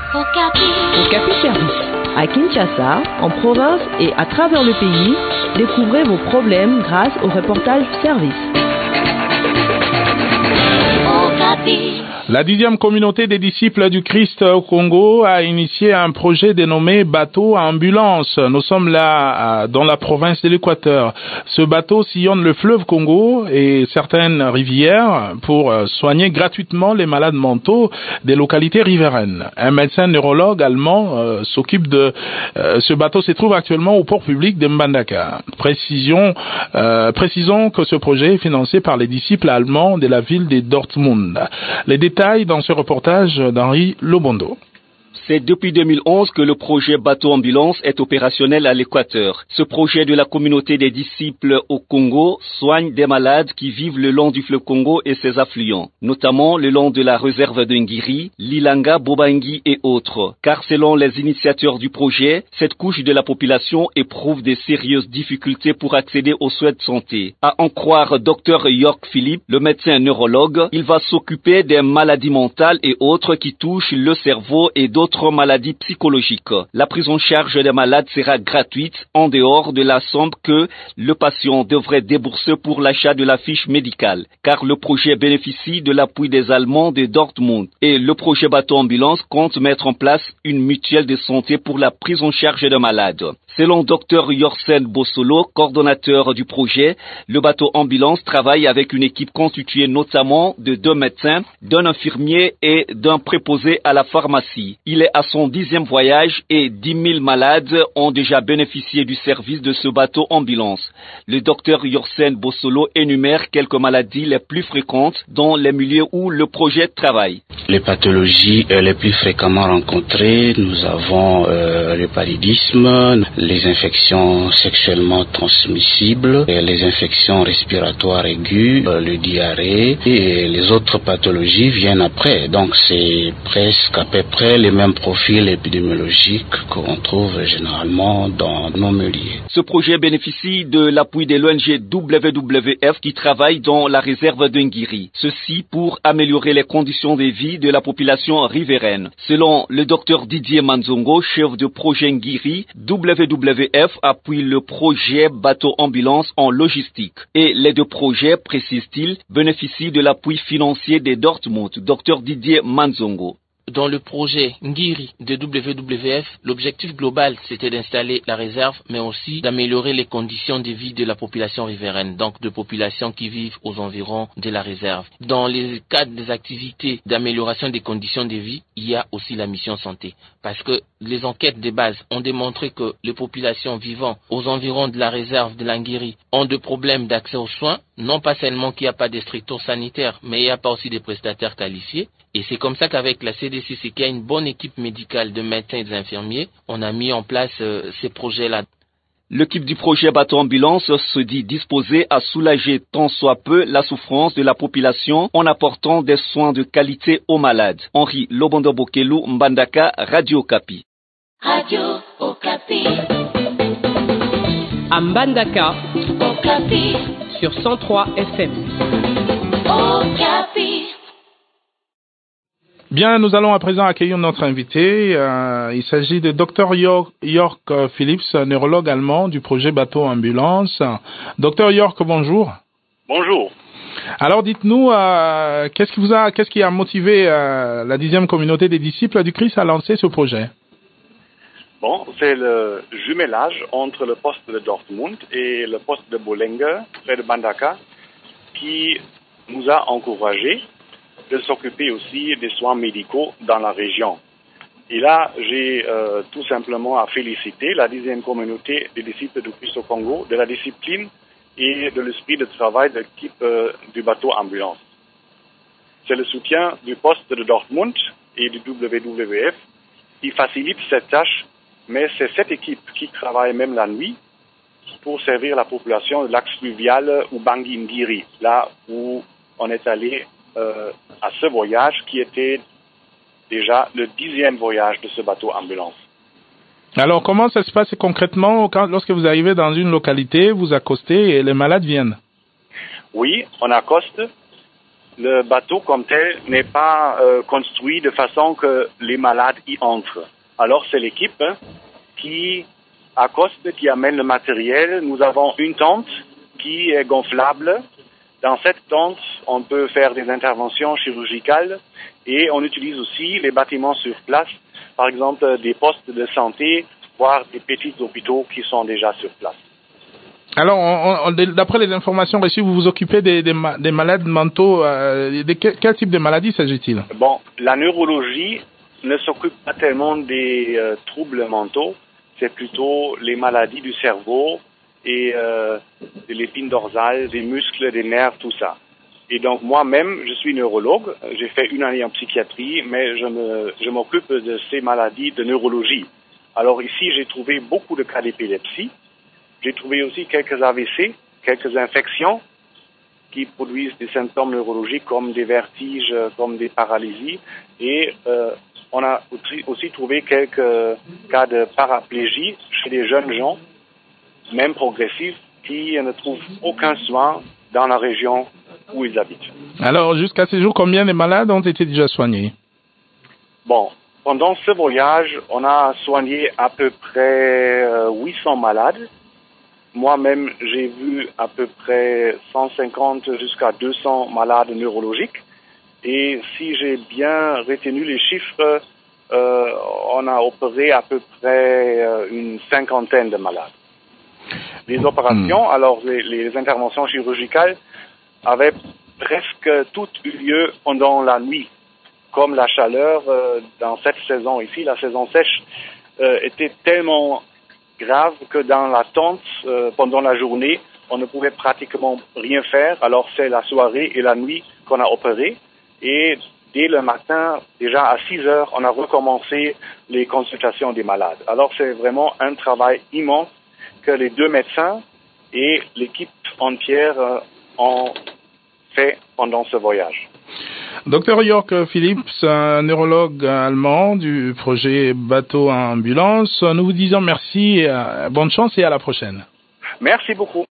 Okapi Service. À Kinshasa, en province et à travers le pays, découvrez vos problèmes grâce au reportage service. La 10e communauté des disciples du Christ au Congo a initié un projet dénommé bateau à ambulance. Nous sommes là dans la province de l'Équateur. Ce bateau sillonne le fleuve Congo et certaines rivières pour soigner gratuitement les malades mentaux des localités riveraines. Un médecin neurologue allemand s'occupe de ce bateau se trouve actuellement au port public de Mbandaka. Précisons que ce projet est financé par les disciples allemands de la ville de Dortmund. Les détails dans ce reportage d'Henri Lobondo. C'est depuis 2011 que le projet Bateau Ambulance est opérationnel à l'Équateur. Ce projet de la communauté des disciples au Congo soigne des malades qui vivent le long du fleuve Congo et ses affluents, notamment le long de la réserve de Ngiri, Lilanga, Bobangui et autres. Car selon les initiateurs du projet, cette couche de la population éprouve de sérieuses difficultés pour accéder aux soins de santé. À en croire Dr York Philippe, le médecin neurologue, il va s'occuper des maladies mentales et autres qui touchent le cerveau et d'autres maladies psychologiques. La prise en charge des malades sera gratuite en dehors de la somme que le patient devrait débourser pour l'achat de la fiche médicale, car le projet bénéficie de l'appui des Allemands de Dortmund et le projet Bateau Ambulance compte mettre en place une mutuelle de santé pour la prise en charge des malades. Selon Dr Yorsen Bossolo, coordonnateur du projet, le Bateau Ambulance travaille avec une équipe constituée notamment de 2 médecins, d'un infirmier et d'un préposé à la pharmacie. Il est à son 10e voyage et 10 000 malades ont déjà bénéficié du service de ce bateau ambulance. Le docteur Yorsen Bossolo énumère quelques maladies les plus fréquentes dans les milieux où le projet travaille. Les pathologies les plus fréquemment rencontrées, nous avons le paludisme, les infections sexuellement transmissibles, les infections respiratoires aiguës, le diarrhée et les autres pathologies viennent après. Donc c'est presque à peu près les mêmes profils épidémiologiques qu'on trouve généralement dans nos milieux. Ce projet bénéficie de l'appui de l'ONG WWF qui travaille dans la réserve de Ngiri. Ceci pour améliorer les conditions de vie de la population riveraine. Selon le docteur Didier Manzongo, chef de projet Ngiri, WWF appuie le projet Bateau Ambulance en logistique. Et les 2 projets, précise-t-il, bénéficient de l'appui financier de Dortmund. Docteur Didier Manzongo. Dans le projet Ngiri de WWF, l'objectif global, c'était d'installer la réserve, mais aussi d'améliorer les conditions de vie de la population riveraine, donc de populations qui vivent aux environs de la réserve. Dans les cadres des activités d'amélioration des conditions de vie, il y a aussi la mission santé, parce que les enquêtes de base ont démontré que les populations vivant aux environs de la réserve de l'Ngiri ont des problèmes d'accès aux soins, non pas seulement qu'il n'y a pas de strictures sanitaires, mais il n'y a pas aussi des prestataires qualifiés. Et c'est comme ça qu'avec la CDC, c'est qu'il y a une bonne équipe médicale de médecins et d'infirmiers, on a mis en place ces projets-là. L'équipe du projet Bateau Ambulance se dit disposée à soulager tant soit peu la souffrance de la population en apportant des soins de qualité aux malades. Henri Lobondo Bokelu, Mbandaka, Radio Okapi. Radio Okapi. À Mbandaka, Okapi. sur 103 FM. Okapi. Bien, nous allons à présent accueillir notre invité. Il s'agit de Dr York Phillips, neurologue allemand du projet Bateau Ambulance. Dr York, bonjour. Bonjour. Alors dites-nous, qu'est-ce qui a motivé la 10e communauté des disciples du Christ à lancer ce projet? Bon, c'est le jumelage entre le poste de Dortmund et le poste de Bolenge, près de Mbandaka, qui nous a encouragés de s'occuper aussi des soins médicaux dans la région. Et là, j'ai tout simplement à féliciter la 10e communauté des disciples du Christ au Congo de la discipline et de l'esprit de travail de l'équipe du bateau ambulance. C'est le soutien du poste de Dortmund et du WWF qui facilite cette tâche, mais c'est cette équipe qui travaille même la nuit pour servir la population de l'axe fluvial Ubangi-Ngiri, là où on est allé à ce voyage qui était déjà le 10e voyage de ce bateau ambulance. Alors, comment ça se passe concrètement lorsque vous arrivez dans une localité, vous accostez et les malades viennent? Oui, on accoste le bateau comme tel n'est pas construit de façon que les malades y entrent. Alors c'est l'équipe qui accoste, qui amène le matériel. Nous avons une tente qui est gonflable. Dans cette tente, on peut faire des interventions chirurgicales et on utilise aussi les bâtiments sur place, par exemple des postes de santé, voire des petits hôpitaux qui sont déjà sur place. Alors, d'après les informations reçues, vous vous occupez des malades mentaux. Quel type de maladie s'agit-il? Bon, la neurologie ne s'occupe pas tellement des troubles mentaux, c'est plutôt les maladies du cerveau et de l'épine dorsale, des muscles, des nerfs, tout ça. Et donc moi-même, je suis neurologue, j'ai fait une année en psychiatrie, mais je m'occupe de ces maladies de neurologie. Alors ici, j'ai trouvé beaucoup de cas d'épilepsie. J'ai trouvé aussi quelques AVC, quelques infections qui produisent des symptômes neurologiques comme des vertiges, comme des paralysies. Et on a aussi trouvé quelques cas de paraplégie chez des jeunes gens, même progressifs, qui ne trouvent aucun soin dans la région où ils habitent. Alors, jusqu'à ce jour, combien de malades ont été déjà soignés? Bon, pendant ce voyage, on a soigné à peu près 800 malades. Moi-même, j'ai vu à peu près 150 jusqu'à 200 malades neurologiques. Et si j'ai bien retenu les chiffres, on a opéré à peu près une cinquantaine de malades. Les opérations, alors les interventions chirurgicales, avaient presque toutes eu lieu pendant la nuit. Comme la chaleur dans cette saison ici, la saison sèche, était tellement grave que dans la tente, pendant la journée, on ne pouvait pratiquement rien faire. Alors c'est la soirée et la nuit qu'on a opéré. Et dès le matin, déjà à 6 heures, on a recommencé les consultations des malades. Alors c'est vraiment un travail immense que les deux médecins et l'équipe entière ont fait pendant ce voyage. Dr Jörg Philipps, un neurologue allemand du projet Bateau Ambulance, nous vous disons merci, bonne chance et à la prochaine. Merci beaucoup.